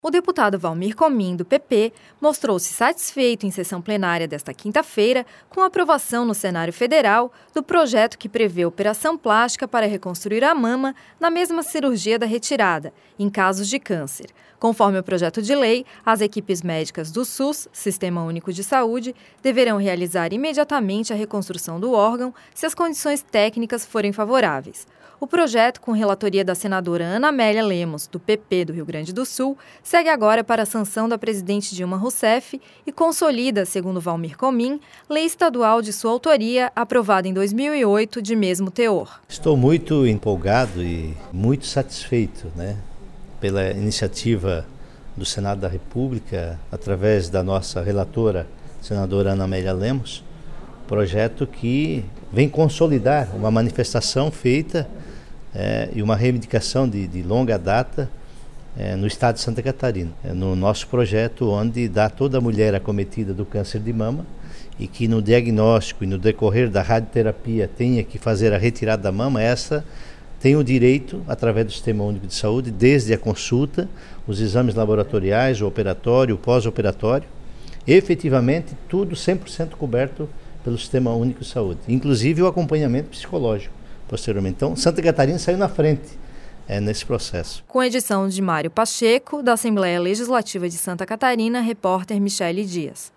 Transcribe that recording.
O deputado Valmir Comin, do PP, mostrou-se satisfeito em sessão plenária desta quinta-feira com a aprovação no Senado Federal do projeto que prevê operação plástica para reconstruir a mama na mesma cirurgia da retirada, em casos de câncer. Conforme o projeto de lei, as equipes médicas do SUS, Sistema Único de Saúde, deverão realizar imediatamente a reconstrução do órgão se as condições técnicas forem favoráveis. O projeto, com relatoria da senadora Ana Amélia Lemos, do PP do Rio Grande do Sul, segue agora para a sanção da presidente Dilma Rousseff e consolida, segundo Valmir Comin, lei estadual de sua autoria, aprovada em 2008, de mesmo teor. Estou muito empolgado e muito satisfeito, pela iniciativa do Senado da República, através da nossa relatora, senadora Ana Amélia Lemos, projeto que vem consolidar uma manifestação feita e uma reivindicação de longa data no estado de Santa Catarina. No nosso projeto, onde dá toda mulher acometida do câncer de mama e que no diagnóstico e no decorrer da radioterapia tenha que fazer a retirada da mama, essa tem o direito, através do Sistema Único de Saúde, desde a consulta, os exames laboratoriais, o operatório, o pós-operatório, efetivamente tudo 100% coberto pelo Sistema Único de Saúde, inclusive o acompanhamento psicológico posteriormente. Então, Santa Catarina saiu na frente nesse processo. Com edição de Mário Pacheco, da Assembleia Legislativa de Santa Catarina, repórter Michele Dias.